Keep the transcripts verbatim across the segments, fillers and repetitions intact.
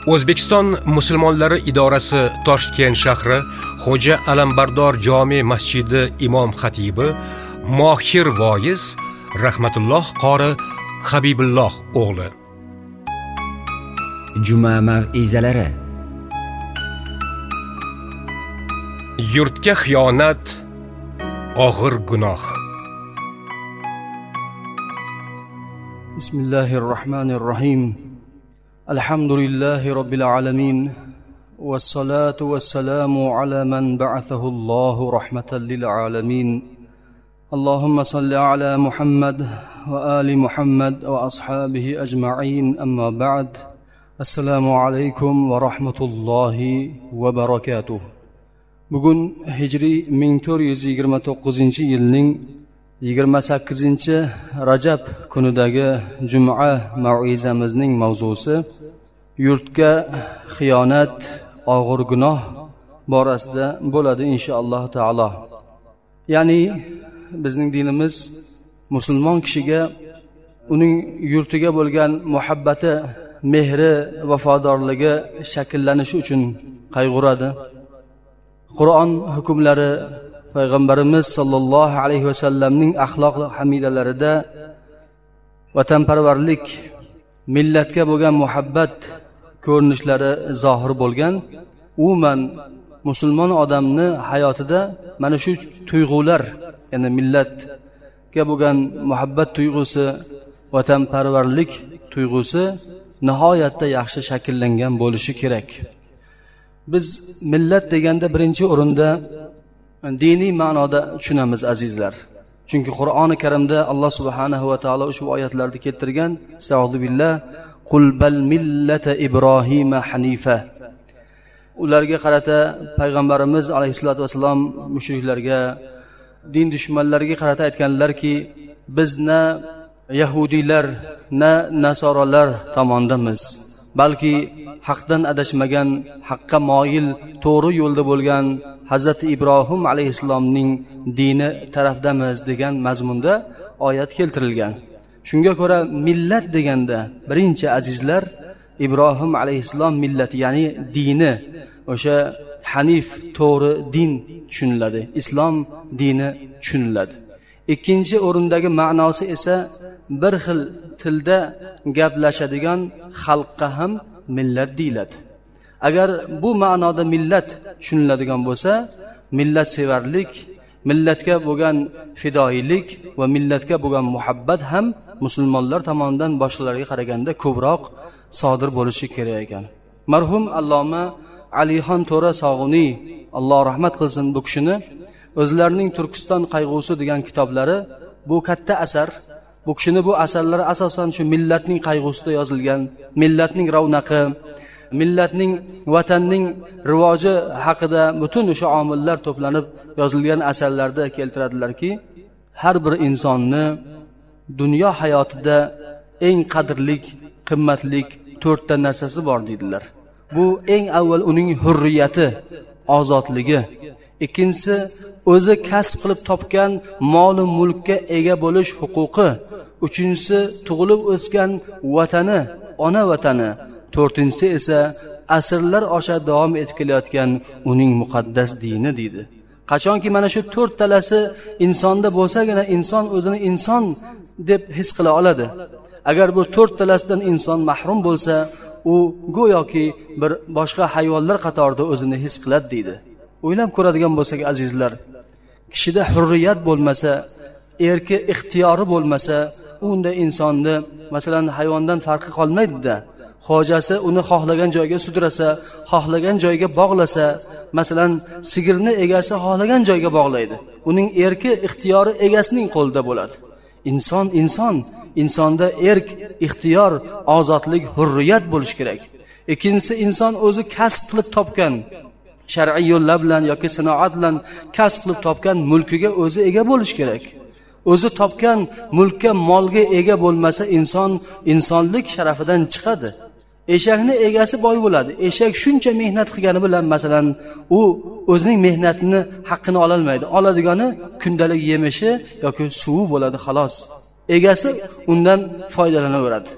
O'zbekiston musulmonlari idorasi Toshkent shahri Xo'ja Alambardor jome masjidi imom xatibi Mohir voiz Rahmatulloh qori Habibulloh o'g'li. Juma mav'izalari. Yurtga xiyonat og'ir gunoh. Bismillahirrahmanirrahim. Alhamdulillahi rabbil alamin. Wassalatu wassalamu ala man ba'athahu Allahu rahmatan lil alamin. Allahumma salli ala Muhammad wa ali Muhammad wa ashabihi ajma'in. Amma ba'd. Assalomu alaykum va rahmatullohi va barakatuh. Bugun Hijriy ming to'rt yuz yigirma to'qqizinchi yilning yigirma sakkizinchi Rajab kunidagi Juma mav'izamizning mavzusi yurtga xiyonat og'ir gunoh borasida bo'ladi inshaalloh taolo. Ya'ni bizning dinimiz musulmon kishiga uning yurtiga bo'lgan muhabbati, mehri, vafodorligi shakllanishi uchun qayg'uradi. Qur'on hukmlari Payg'ambarimiz sollallohu alayhi vasallamning axloq hamidalarida vatanparvarlik, millatga bo'lgan muhabbat ko'rinishlari zohir bo'lgan. Umuman musulmon odamni hayotida mana shu tuyg'ular, ya'ni millatga bo'lgan muhabbat tuyg'usi, vatanparvarlik tuyg'usi nihoyatda yaxshi shakllangan bo'lishi kerak. Biz millat deganda birinchi o'rinda diniy ma'noda tushunamiz azizlar. Chunki Qur'oni Karimda Alloh subhanahu va taolo ushbu oyatlarda keltirgan: "Estağfiru billah, qul bal millata Ibrohima hanifa." Ularga qarata payg'ambarimiz alayhisolatu vasallam mushriklarga, din dushmanlariga qarata aytganlarki, biz na yahudiylar, na nasoralar tomondamiz, balki haqdan adashmagan, haqqa moyil, to'g'ri yo'lda bo'lgan Hazrati Ibrohim alayhissalomning dini tarafdamiz degan mazmunda oyat keltirilgan. Shunga ko'ra millat deganda birinchi azizlar Ibrohim alayhissalom millati, ya'ni dini, o'sha hanif, to'g'ri din tushuniladi, islom dini tushuniladi. Ikkinchi o'rindagi ma'nosi esa bir xil tilda gaplashadigan xalqqa ham millat deyiladi. Agar bu ma'noda millat tushuniladigan bo'lsa, millatsevarlik, millatga bo'lgan fidoyilik va millatga bo'lgan muhabbat ham musulmonlar tomonidan boshqalarga qaraganda ko'proq sodir bo'lishi kerak ekan. Marhum Alloma Alixon To'ra Sog'uniy, Alloh rahmat qilsin, bu kishini o'zlarining Turkiston qayg'usi degan kitoblari, bu katta asar. Bu kishini bu asarlari asosan shu millatning qayg'usida yozilgan, millatning ravnaqi, millatning, vatanning rivoji haqida butun o'sha omillar to'planib yozilgan asarlarda keltiradilarki, har bir insonni dunyo hayotida eng qadrlik, qimmatlik to'rtta narsasi bor deydilar. Bu eng avval uning hurriyati, ozodligi. Ikkinchisi, o'zi kasb qilib topgan mol va mulkka ega bo'lish huquqi. Uchinchisi, tug'ilib o'sgan vatani, ona vatani. To'rtinchisi esa asrlar osha davom etib kelayotgan uning muqaddas dini deydi. Qachonki mana shu to'rttalasi insonda bo'lsagina inson o'zini inson deb his qila oladi. Agar bu to'rttalasidan inson mahrum bo'lsa, u go'yoki bir boshqa hayvonlar qatorida o'zini his qiladi deydi. O'ylab ko'radigan bo'lsak azizlar, kishida hurriyat bo'lmasa, erki ixtiyori bo'lmasa, unda insonni masalan hayvondan farqi qolmaydi-da. Xojasi uni xohlagan joyga sudrasa, xohlagan joyga bog'lasa, masalan sigirni egasi xohlagan joyga bog'laydi. Uning erki ixtiyori egasining qo'lida bo'ladi. Inson inson, insonda erk, ixtiyor, ozodlik, hurriyat bo'lish kerak. Ikkinchisi, inson o'zi kasb qilib topgan, shar'iy yo'llar bilan yoki sanoat bilan kasb qilib topgan mulkiga o'zi ega bo'lish kerak. O'zi topgan mulkka, molga ega bo'lmasa inson insonlik sharafidan chiqadi. Eshakni egasi boy bo'ladi. Eshak shuncha mehnat qilgani bilan masalan u o'zining mehnatini haqqini ola olmaydi. Oladigani kundalik yemishi yoki suvi bo'ladi xolos. Egasi undan foydalanaveradi.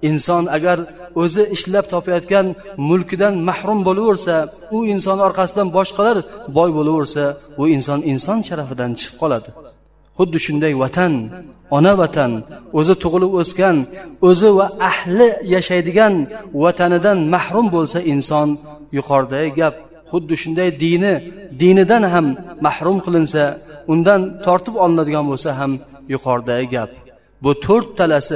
inson agar o'zi ishlab topayotgan mulkidan mahrum bo'laversa, u inson orqasidan boshqalar boy bo'laversa, u inson inson sharafidan chiqib qoladi. Xuddi shunday vatan, ona vatan, o'zi tug'ilib o'sgan, o'zi va ahli yashaydigan vatanidan mahrum bo'lsa inson, yuqoridagi gap xuddi shunday dini, dinidan ham mahrum qilinsa, undan tortib olinadigan bo'lsa ham yuqoridagi gap. Bu to'rt talasi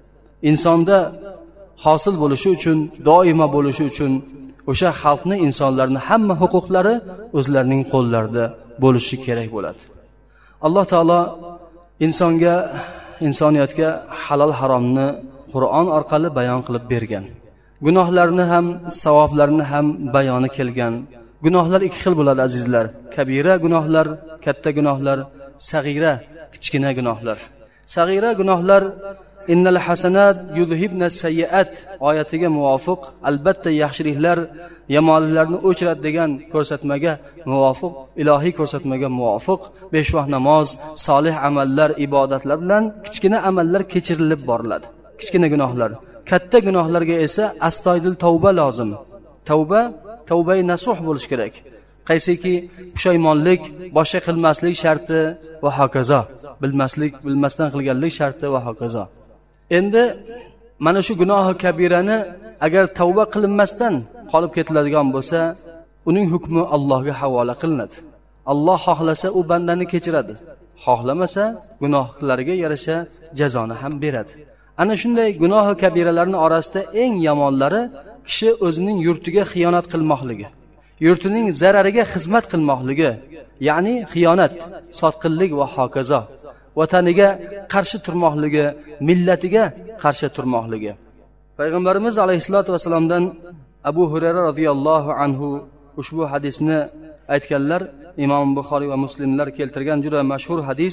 insonda hosil bo'lishi uchun, doimo bo'lishi uchun o'sha xalqni, insonlarning hamma huquqlari o'zlarining qo'llarida bo'lishi kerak bo'ladi. Alloh taolo insonga, insoniyatga halol haromni Qur'on orqali bayon qilib bergan. Gunohlarni ham, savoblarni ham bayoni kelgan. Gunohlar ikki xil bo'ladi azizlar. Kabira gunohlar, katta gunohlar, sag'ira, kichkina gunohlar. Sag'ira gunohlar innal hasanat yuzhibna sayyiat oyatiga muvofiq, albatta yaxshiliklar yomonliklarni o'chiradi degan ko'rsatmaga muvofiq, ilohiy ko'rsatmaga muvofiq besh vaqt namoz, solih amallar, ibodatlar bilan kichkina amallar kechirilib boriladi. Kichkina gunohlar. Katta gunohlarga esa astoydil tavba lozim. Tavba, tavbai nasuh bo'lish kerak. Qaysiki pushaymonlik, boshqa qilmaslik sharti va hokazo. Bilmaslik, bilmasdan qilganlik sharti va hokazo. Endi mana shu gunohi kabirani agar tavba qilinmasdan qolib ketiladigan bo'lsa, uning hukmi Allohga havola qilinadi. Alloh xohlasa u bandani kechiradi, xohlamasa gunohlarga yarasha jazoni ham beradi. Ana shunday gunohi kabiralarning orasida eng yomonlari kishi o'zining yurtiga xiyonat qilmoqligi, yurtining zarariga xizmat qilmoqligi, ya'ni xiyonat, sotqinlik va hokazo. Vataniga qarshi turmoqligi, millatiga qarshi turmoqligi. Payg'ambarimiz alayhisolatu vasallamdan Abu Hurayra radhiyallohu anhu ushbu hadisni aytganlar. Imom Buxoriy va Muslimlar keltirgan juda mashhur hadis.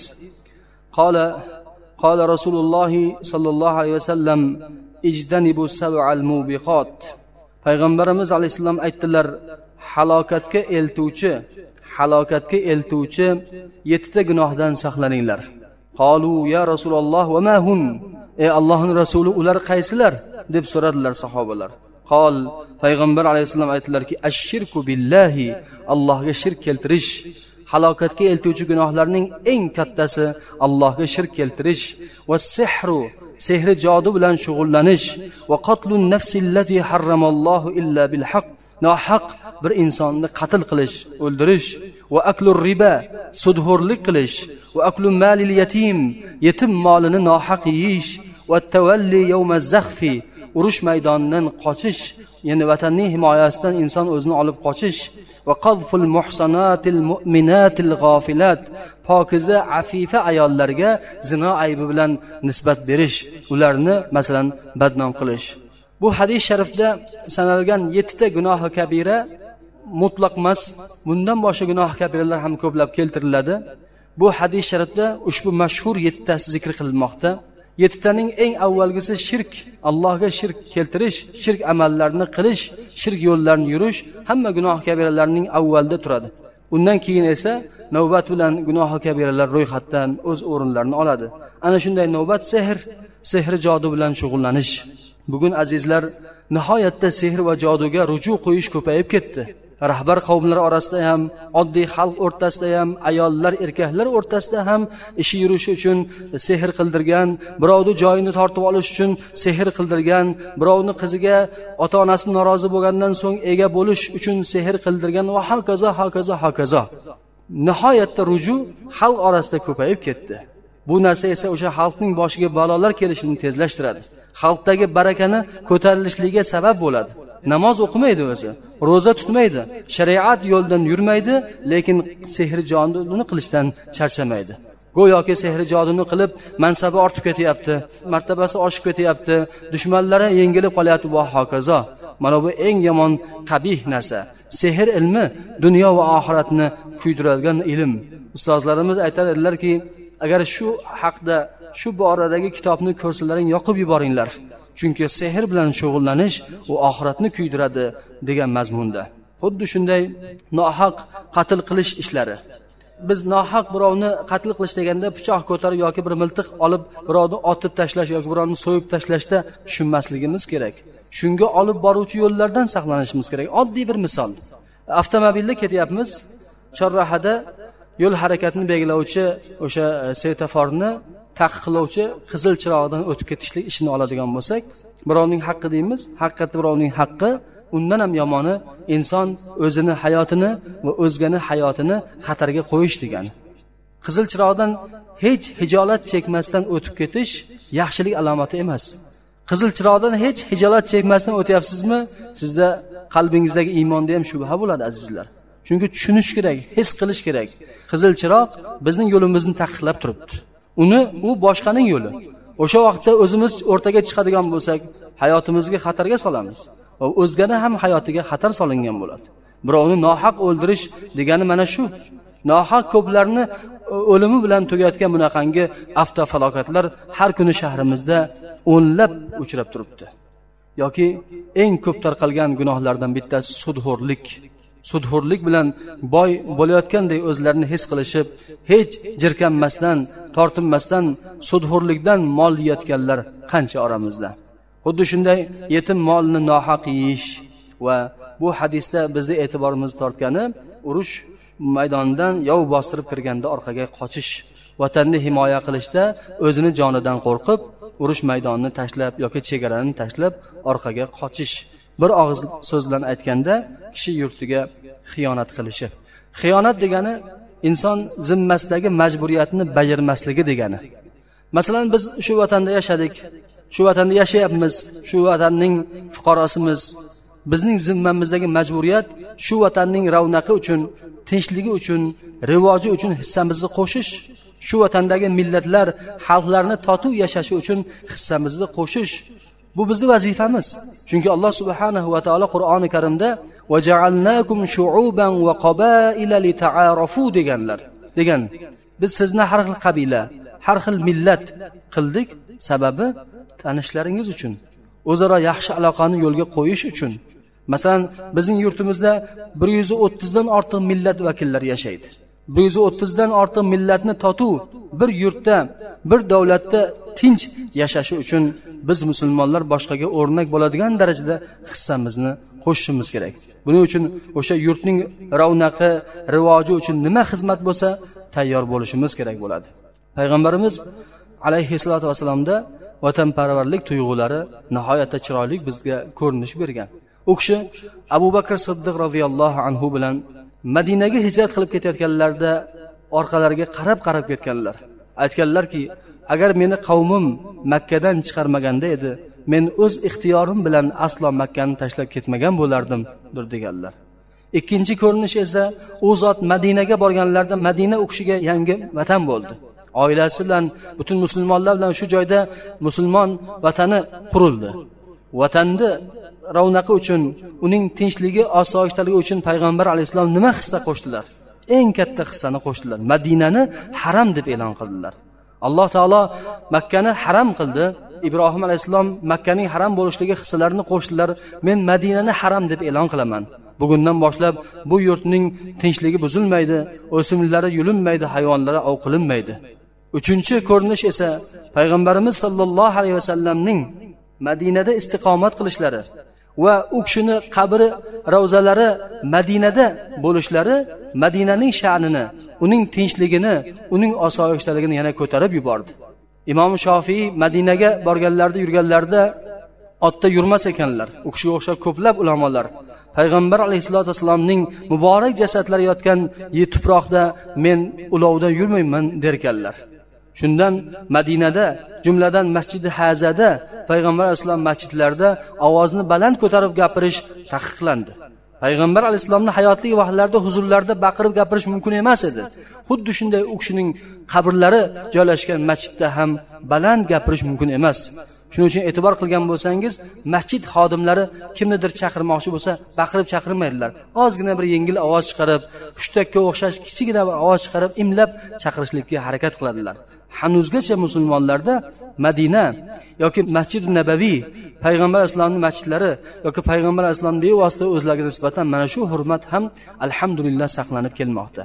Qala qala Rasululloh sallallohu alayhi vasallam ijdanibu sab'al mubiqat. Payg'ambarimiz alayhisalom aytdilar, halokatga eltuvchi, halokatga eltuvchi yettita gunohdan saqlaninglar. Qalu ya Rasululloh va ma hun? Ey Allohning rasuli, ular qaysilar? deb so'radilar sahobalar. Qol, payg'ambar alayhisalom aytdilarki, ash-shirku billahi, Allohga shirk keltirish. Halokatga eltuvchi gunohlarning eng kattasi Allohga shirk keltirish va sihru, sehri jodu bilan shug'ullanish va qatlun nafsi allati harramallohu illa bil haqq, nohaq bir insonni qatl qilish, o'ldirish va aklur riba, sudxo'rlik qilish va aklu malil yatim, yetim molini nohaq yeyish va tavalli yawmaz zaxfi, urush maydonidan qochish, ya'ni vatanning himoyasidan inson o'zini olib qochish va qadful muhsanatil mu'minatil g'ofilat, pokiza afifa ayollarga zino aybi bilan nisbat berish, ularni masalan badnom qilish. Bu hadis sharifda sanalgan yettita gunohi kabira mutlaq emas, bundan boshqa gunoh kabiralar ham ko'plab keltiriladi. Bu hadis sharifda ushbu mashhur yettitasi zikr qilinmoqda. Yettitaning eng avvalgisi shirk, Allohga shirk keltirish, shirk amallarini qilish, shirk yo'llarini yurish hamma gunoh kabiralarning avvalida turadi. Undan keyin esa navbat bilan gunoh kabiralar ro'yxatdan o'z o'rinlarini oladi. Ana shunday navbat sehr, sehri jodu bilan shug'ullanish. Bugun azizlar, nihoyatda sehr va joduga ruju qo'yish ko'payib ketdi. Rahbar qavmlar orasida ham, oddiy xalq o'rtasida ham, ayollar, erkaklar o'rtasida ham ishi yurishi uchun sehr qildirgan, birovni joyini tortib olish uchun sehr qildirgan, birovni qiziga ota-onasi norozi bo'lgandan so'ng ega bo'lish uchun sehr qildirgan va hokazo, hokazo, hokazo. Nihoyatda ruju xalq orasida ko'payib ketdi. Bu narsa esa o'sha xalqning boshiga balolar kelishini tezlashtiradi. Xalqdagi barakani ko'tarilishligiga sabab bo'ladi. Namoz o'qimaydi o'zi, roza tutmaydi, shariat yo'ldan yurmaydi, lekin sehr joduni qilishdan charchamaydi. Go'yoki sehr joduni qilib mansabi ortib ketyapti, martabasi oshib ketyapti, dushmanlari yengilib qolyapti va hokazo. Mana bu eng yomon qabih narsa. Sehr ilmi dunyo va oxiratni kuydiradigan ilm. Ustozlarimiz aytar edilarki, agar shu haqda, shu boradagi kitobni ko'rsalaring yoqib yuboringlar. Chunki sehr bilan shug'ullanish u oxiratni kuydiradi degan mazmunda. Xuddi shunday nohaq qatl qilish ishlari, biz nohaq birovni qatl qilish deganda pichoq ko'tarib yoki bir miltiq olib birovni otib tashlash yoki birovni so'yib tashlashda tushunmasligimiz kerak. Shunga olib boruvchi yo'llardan saqlanishimiz kerak. Oddiy bir misol. Avtomobilda ketyapmiz, chorrahada yo'l harakatini belgilovchi o'sha svetoforni taqiqlovchi qizil chiroqdan o'tib ketishlik ishini oladigan bo'lsak, birovning haqqi deymiz. Haqiqatda birovning haqqi, undan ham yomoni inson o'zini hayotini va o'zgani hayotini xatarga qo'yish degani. Qizil chiroqdan hech hijolat chekmasdan o'tib ketish yaxshilik alomati emas. Qizil chiroqdan hech hijolat chekmasdan o'tyapsizmi, sizda qalbingizdagi iymonda ham shubha bo'ladi azizlar. Chunki tushunish kerak, his qilish kerak. Qizil chiroq bizning yo'limizni taqiqlab turibdi. Uni u boshqaning yo'li. O'sha vaqtda o'zimiz o'rtaga chiqadigan bo'lsak, hayotimizga xatarga solamiz. Va o'zgani ham hayotiga xatar solingan bo'ladi. Birovni nohaq o'ldirish degani mana shu. Nohaq ko'plarni o'limi bilan tugayotgan bunaqangi avtofalokatlar har kuni shahrimizda o'nlab uchrab turibdi. Yoki eng ko'p tarqalgan gunohlardan bittasi sudxo'rlik. Sudxo'rlik bilan boy bo'layotgandek o'zlarini his qilishib, hech jirkanmasdan, tortinmasdan sudxo'rlikdan mol yeyotganlar qancha oramizda. Xuddi shunday yetim molni nohaq yeyish va bu hadisda bizning e'tiborimizni tortgani urush maydonidan yov bostirib kirganda orqaga qochish, vatanni himoya qilishda o'zini jonidan qo'rqib, urush maydonini tashlab yoki chegarani tashlab orqaga qochish. Bir og'iz so'z bilan aytganda kishi yurtiga xiyonat qilishi. Xiyonat degani inson zimmasidagi majburiyatni bajarmasligi degani. Masalan, biz shu vatanda yashadik, shu vatanda yashayapmiz, shu vatanning fuqarosimiz. Bizning zimmamizdagi majburiyat shu vatanning ravnaqi uchun, tinchligi uchun, rivoji uchun hissamizni qo'shish, shu vatandagi millatlar, xalqlarni totuv yashashi uchun hissamizni qo'shish. Bu bizning vazifamiz. Chunki Alloh subhanahu va taolo Qur'oni Karimda va ja'alnakum shu'uban va qabaila lita'arafu deganlar. Degan. Biz sizni har xil qabila, har xil millat qildik, sababi tanishlaringiz uchun, o'zaro yaxshi aloqani yo'lga qo'yish uchun. Masalan, bizning yurtimizda bir yuz o'ttiz dan ortiq millat vakillari yashaydi. bir yuz o'ttiz dan ortiq millatni totuv bir yurtda, bir davlatda tinch yashashi uchun biz musulmonlar boshqaga o'rnak bo'ladigan darajada hissamizni qo'shishimiz kerak. Buning uchun o'sha yurtning ravnaqi, rivoji uchun nima xizmat bo'lsa, tayyor bo'lishimiz kerak bo'ladi. Payg'ambarimiz alayhissalatu vasallamda vatanparvarlik tuyg'ulari nihoyatda chiroyli bizga ko'rinish bergan. U kishi Abu Bakr Siddiq roziyallohu anhu bilan Madinaga hijrat qilib ketayotganlarda orqalariga qarab-qarab ketganlar. Aytganlarki, agar meni qavmim Makkadan chiqarmaganda edi, men o'z ixtiyorim bilan aslo Makkani tashlab ketmagan bo'lardim, deganlar. Ikkinchi ko'rinish esa u zot Madinaga borganlarda Madina u kishiga yangi vatan bo'ldi. Oilasi bilan, butun musulmonlar bilan shu joyda musulmon vatani qurildi. Vatanni ravnaqi uchun, uning tinchligi, osoyishtaligi uchun payg'ambar alayhisalom nima hissa qo'shdilar? Eng katta hissani qo'shdilar. Madinani haram deb e'lon qildilar. Alloh taolo Makkani haram qildi. Ibrohim alayhisalom Makkaning haram bo'lishligi hissalarini qo'shdilar. Men Madinani haram deb e'lon qilaman. Bugundan boshlab bu yurtning tinchligi buzilmaydi, o'simliklari yulinmaydi, hayvonlari ov qilinmaydi. Uchinchi ko'rinish esa payg'ambarimiz sollallohu alayhi vasallamning Madinada istiqomat qilishlari va u kishini qabri, ravzalari Madinada bo'lishlari Madinaning sha'nini, uning tinchligini, uning osoyishtaligini yana ko'tarib yubordi. Imom Shofiy Madinaga borganlarida, yurganlarida otda yurmas ekanlar. U kishiga o'xshab ko'plab ulamolar payg'ambar alayhisolatu vasallamning muborak jasadlari yotgan yer tuproqda men ulovda yurmayman derkanlar. Shundan Madinada, jumladan Masjidi Hazada, payg'ambar alayhisalom masjidlarida ovozni baland ko'tarib gapirish taqiqlandi. Payg'ambar alayhisalomning hayotlik vaqtlarida huzurlarda baqirib gapirish mumkin emas edi. Xuddi shunday u kishining qabrlari joylashgan masjidda ham baland gapirish mumkin emas. Shuning uchun e'tibor qilgan bo'lsangiz, masjid xodimlari kimnidir chaqirmoqchi bo'lsa, baqirib chaqirmaydilar. Ozgina bir yengil ovoz chiqarib, hushtakka o'xshash kichigina bir ovoz chiqarib, imlab chaqirishlikka harakat qiladilar. Hanuzgacha musulmonlarda Madina yoki Masjid-i Nabaviy, payg'ambar alayhisolamning masjidlari yoki payg'ambar alayhisolam bevosita o'zlariga nisbatan mana shu hurmat ham alhamdulillah saqlanib kelmoqda.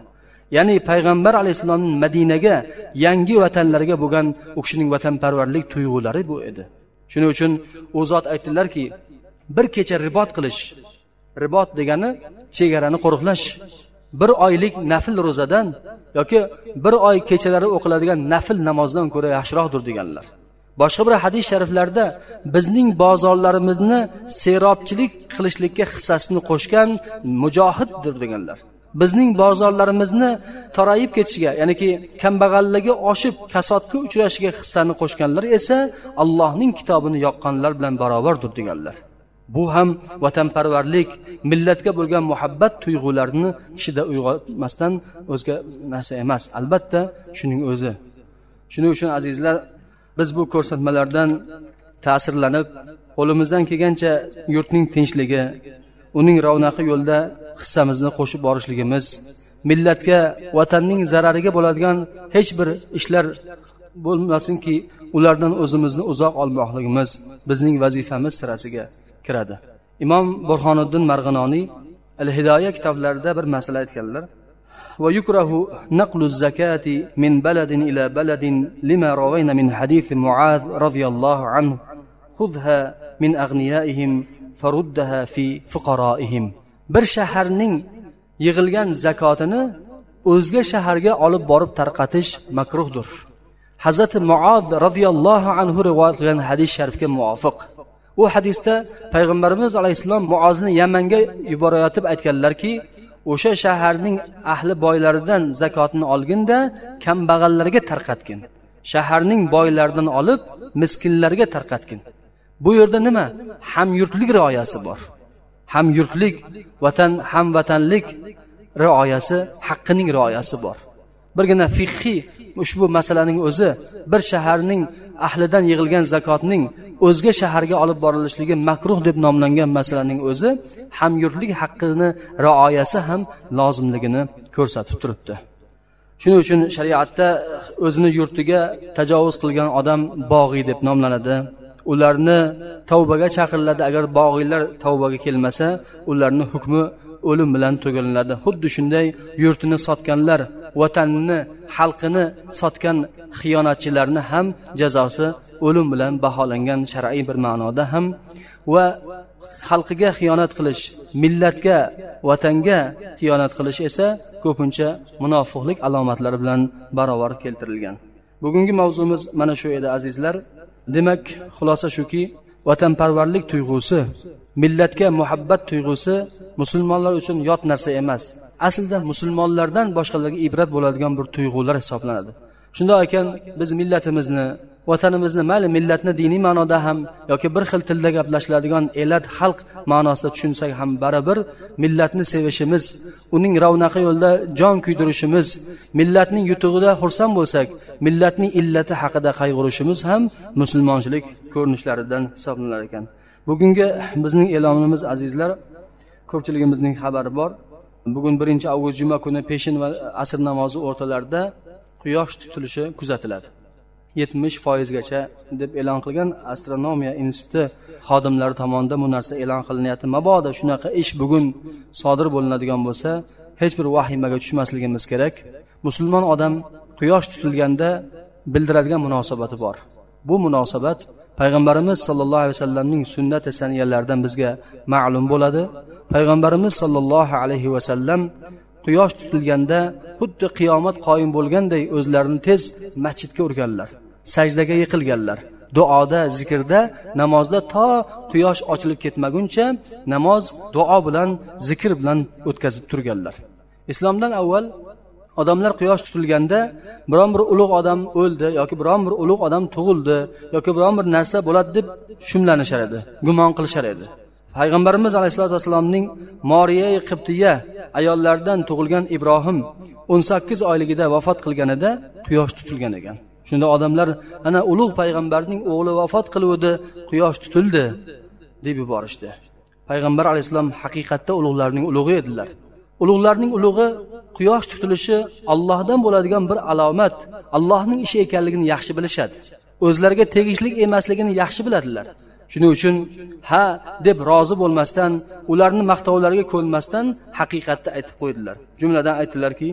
ya'ni payg'ambar alayhissalomning Madinaga, yangi vatanlarga bo'lgan u kishining vatanparvarlik tuyg'ulari bu edi. Shuning uchun u zot aytdilarki, bir kecha ribot qilish, ribot degani chegarani qo'riqlash, bir oylik nafil ro'zadan yoki bir oy kechalari o'qiladigan nafil namozdan ko'ra yaxshiroqdir deganlar. Boshqa bir hadis shariflarda bizning bozorlarimizni serobchilik qilishlikka hissasini qo'shgan mujohiddir deganlar. Bizning bozorlarimizni torayib ketishiga, ya'niki kambag'alligi oshib kasodga uchrashiga hissani qo'shganlar esa Allohning kitobini yoqqanlar bilan barobardir deganlar. Bu ham vatanparvarlik, millatga bo'lgan muhabbat tuyg'ularini kishida uyg'otmasdan o'zga narsa emas. Albatta, shuning o'zi. Shuning uchun azizlar, biz bu ko'rsatmalardan ta'sirlanib, qo'limizdan kelgancha yurtning tinchligi, uning ravnaqi yo'lda hissamizni qo'shib borishligimiz, millatga, vatanning zarariga bo'ladigan hech bir ishlar bo'lmasinki, ulardan o'zimizni uzoq olmoqligimiz bizning vazifamiz sirasiga kiradi. Imom Burxoniddin Marg'inoniy Al-Hidoya kitoblarida bir masala aytganlar. Va yukrahu naqlu zakati min baladin ila baladin lima rawayna min hadith Muaz radhiyallohu anhu khudha min aghniyaihim faruddaha fi fuqaraihim. Bir shaharning yig'ilgan zakotini o'zga shaharga olib borib tarqatish makruhdir. Hazrat Muaz radhiyallohu anhu rivoyat qilgan hadis sharifga muvofiq. U hadisda payg'ambarimiz alayhissalom Muozni Yamanga yuborayotib aytganlarki, o'sha shaharning ahli boylaridan zakotni olginda kambag'allarga tarqatgin. Shaharning boylaridan olib miskinlarga tarqatgin. Bu yerda nima? Hamyurtlik rioyasi bor. Hamyurtlik, vatan hamvatanlik rioyasi, haqqining rioyasi bor. Birgina fiqhiy ushbu masalaning o'zi, bir shaharning ahlidan yig'ilgan zakotning o'zga shaharga olib borilishligi makruh deb nomlangan masalaning o'zi hamyurtlik haqqini rioyasi ham lozimligini ko'rsatib turibdi. Shuning uchun shariatda o'zini yurtiga tajovuz qilgan odam bog'iy deb nomlanadi. Ularni tavbaga chaqiriladi. Agar bog'iylar tavbaga kelmasa, ularning hukmi o'lim bilan tugallanadi. Xuddi shunday yurtini sotganlar, vatanini, xalqini sotgan xiyonatchilarni ham jazosi o'lim bilan baholangan shar'iy bir ma'noda ham. Va xalqiga xiyonat qilish, millatga, vatanga xiyonat qilish esa ko'pincha munofiqlik alomatlari bilan barobar keltirilgan. Bugungi mavzumiz mana shu edi azizlar. Demak, xulosa shuki, vatanparvarlik tuyg'usi, millatga muhabbat tuyg'usi musulmonlar uchun yot narsa emas. Aslida musulmonlardan boshqalarga ibrat bo'ladigan bir tuyg'ular hisoblanadi. Shunday ekan, biz millatimizni, vatanimizni, mayli millatni diniy ma'noda ham yoki bir xil tilda gaplashiladigan elat xalq ma'nosida tushunsak ham baribir millatni sevishimiz, uning ravnaqi yo'lida jon kuydirishimiz, millatning yutug'ida xursand bo'lsak, millatning illati haqida qayg'urishimiz ham musulmonchilik ko'rinishlaridan hisoblanar ekan. Bugungi bizning e'lonimiz azizlar, ko'pchiligimizning xabari bor. Bugun birinchi avgust juma kuni peshin va asr namozi o'rtalarida quyosh tutilishi kuzatiladi. yetmish foiz gacha deb e'lon qilgan astronomiya instituti xodimlari tomonidan bu narsa e'lon qilinyapti. Mabodo shunaqa ish bugun sodir bo'linadigan bo'lsa, hech bir vahimaga tushmasligimiz kerak. Musulmon odam quyosh tutilganda bildiradigan munosabati bor. Bu munosabat payg'ambarimiz sollallohu alayhi vasallamning sunnat-i saniyalaridan bizga ma'lum bo'ladi. Payg'ambarimiz sollallohu alayhi vasallam quyosh tutilganda xuddi qiyomat qoyim bo'lganday o'zlarini tez masjidga urganlar, sajdaga yiqilganlar. Duoda, zikrda, namozda to quyosh ochilib ketmaguncha namoz, duo bilan, zikr bilan o'tkazib turganlar. Islomdan avval odamlar quyosh tutilganda biron bir ulug' odam o'ldi yoki biron bir ulug' odam tug'ildi yoki biron bir narsa bo'ladi deb shumlanishar edi, gumon qilishar edi. Payg'ambarimiz alayhisolatu vasallamning Moriya Qibtiya ayollardan tug'ilgan Ibrohim o'n sakkiz oyligida vafot qilganida quyosh tutilgan ekan. Shunda odamlar ana ulug' payg'ambarning o'g'li vafot qiluvdi, quyosh tutildi deb yuborishdi. Payg'ambar alayhisalom haqiqatda ulug'larning ulug'i edilar. Ulug'larning ulug'i quyosh tutilishi Allohdan bo'ladigan bir alomat, Allohning ishi ekanligini yaxshi bilishadi. O'zlariga tegishli emasligini yaxshi biladilar. Shuning uchun ha deb rozi bo'lmasdan, ularning maqtovlariga ko'nmasdan haqiqatni aytib qo'ydilar. Jumladan aytdilarki,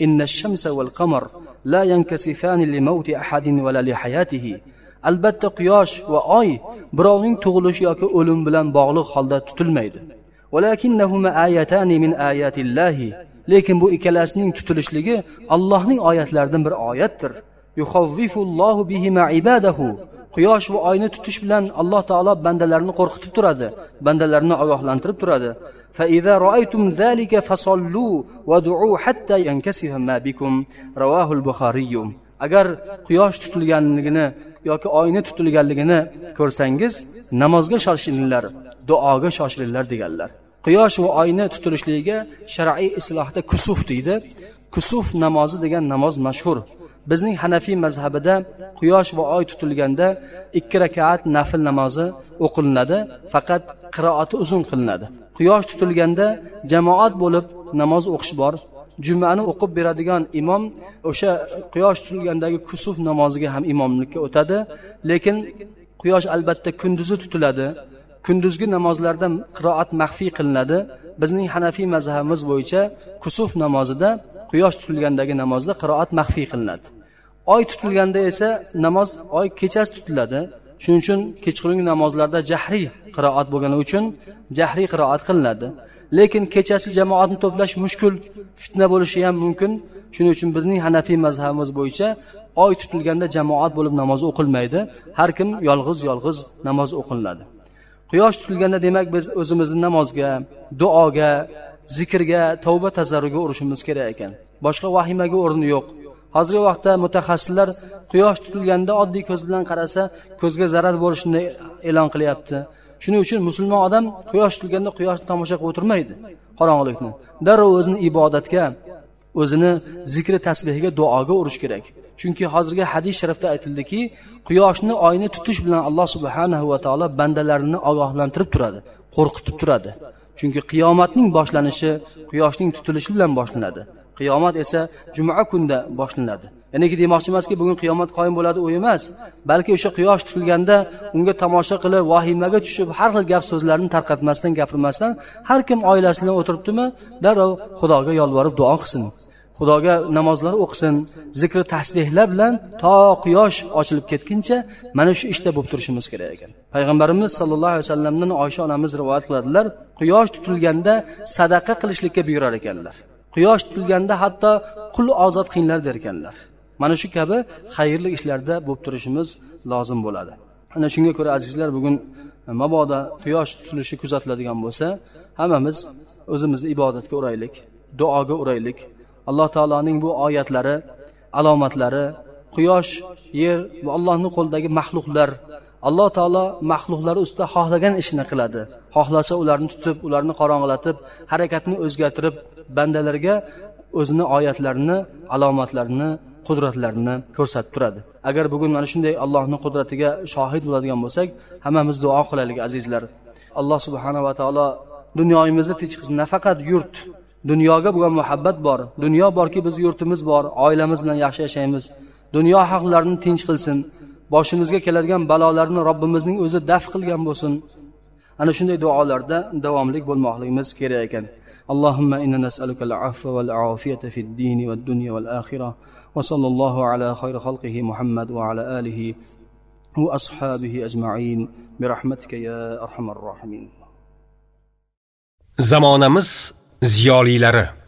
inna ash-shamsa wal qamar la yankasifani li mawti ahadin wa la li hayatihi. Albatta quyosh va oy birovning tug'ilishi yoki o'lim bilan bog'liq holda tutilmaydi. Walakinnahuma ayatani min ayatillahi. Lekin bu ikkalasining tutilishligi Allohning oyatlaridan bir oyatdir. Yukhawwifullohu bihima ibadahu. Quyosh va oyni tutish bilan Alloh taolo bandalarini qo'rqitib turadi, bandalarini ogohlantirib turadi. Fa idza ra'aytum zalika fasallu wad'u hatta yankasifa ma bikum. Rawahu al-Bukhari. Agar quyosh tutilganligini yoki oyni tutilganligini ko'rsangiz, namozga shoshilinglar, duoga shoshilinglar deganlar. Quyosh va oyni tutilishligiga shar'iy islohda kusuf deydi. Kusuf namozi degan namoz mashhur. Bizning Hanafiy mazhabida quyosh va oy tutilganda ikki rakat nafil namozi o'qilinadi, faqat qiroati uzun qilinadi. Quyosh tutilganda jamoat bo'lib namoz o'qish bor. Jumani o'qib beradigan imom o'sha quyosh tutilgandagi kusuf namoziga ham imomlikka o'tadi, lekin quyosh albatta kunduzi tutiladi. Kunduzgi namozlarda qiroat maxfiy qilinadi. Bizning Hanafiy mazhabimiz bo'yicha kusuf namozida quyosh tutilgandagi namozda qiroat maxfiy qilinadi. Oy tutilganda esa namoz oy kechasi tutiladi. Shuning uchun kechqurungi namozlarda jahriy qiroat bo'lgani uchun jahriy qiroat qilinadi. Lekin kechasi jamoatni to'plash mushkul, fitna bo'lishi ham mumkin. Shuning uchun bizning Hanafiy mazhabimiz bo'yicha oy tutilganda jamoat bo'lib namoz o'qilmaydi. Har kim yolg'iz-yolg'iz namoz o'qiladi. Quyosh tutilganda demak biz o'zimizni namozga, duoga, zikrga, tavba tazarruga urishimiz kerak ekan. Boshqa vahimaga o'rni yo'q. Hozirgi vaqtda mutaxassislar quyosh tutilganda oddiy ko'z bilan qarasa ko'zga zarar bo'lishini e'lon qilyapti. Shuning uchun musulmon odam quyosh tutilganda quyoshni tomosha qilib o'tirmaydi, qorong'ilikni. Darrov o'zini ibodatga, o'zini zikri tasbihiga, duoga urish kerak. Chunki hozirgi hadis sharifda aytildiki, quyoshni oyni tutish bilan Alloh subhanahu va taolo bandalarini ogohlantirib turadi, qo'rqitib turadi. Chunki qiyomatning boshlanishi quyoshning tutilishi bilan boshlanadi. Qiyomat esa juma kunda boshlanadi. Ya'ni ki demoqchi emaski, bugun qiyomat qoyim bo'ladi u emas, balki o'sha quyosh tutilganda unga tomosha qilib, vahimaga tushib, har xil gap so'zlarni tarqatmasdan, gapirmasdan har kim oilasidan o'tiribdimi, darrov Xudoga yolvorib duo qilsin. Xudoga namozlar o'qisin, zikr tasbihlar bilan to quyosh ochilib ketguncha mana shu ishda bo'lib turishimiz kerak ekan. Payg'ambarimiz sollallohu alayhi vasallamdan Oysha onamiz rivoyat qiladilar, quyosh tutilganda sadaqa qilishlikka buyurar ekanlar. Quyosh tutilganda hatto qul ozod qilinglar der ekanlar. Mana shu kabi xayrli ishlarda bo'lib turishimiz lozim bo'ladi. Ana shunga ko'ra azizlar, bugun mabodo quyosh tutilishi kuzatiladigan bo'lsa, hammamiz o'zimizni ibodatga uraylik, duoga uraylik. Alloh taoloning bu oyatlari, alomatlari, quyosh, yer va Allohning qo'lidagi mahluqlar, Alloh taolo mahluqlar ustida xohlagan ishni qiladi. Xohlasa ularni tutib, ularni qorong'ilatib, harakatni o'zgartirib, bandalarga o'zining oyatlarini, alomatlarini, qudratlarini ko'rsatib turadi. Agar bugun mana shunday Allohning qudratiga shohid bo'ladigan bo'lsak, hammamiz duo qilaylik azizlar. Alloh subhanahu va taolo dunyomizni tinch qilsin. Nafaqat yurt, dunyoga bo'lgan muhabbat bor. Dunyo borki, biz yurtimiz bor, oilamiz bilan yaxshi yashaymiz. Dunyo haqlarini tinch qilsin. Boshimizga keladigan balolarni Robbimizning o'zi daf qilgan bo'lsin. Ana shunday duolarda davomlik bo'lmoqligimiz kerak ekan. Allohumma inna nas'aluka al-'afwa wal-'afiyata fid-din wad-dunya wal-akhirah. Va sallallohu ala khayri xalqihi Muhammad va ala alihi va ashabihi ajma'in bi rahmatika ya arhamar rohimin. Zamonamiz ziyolilari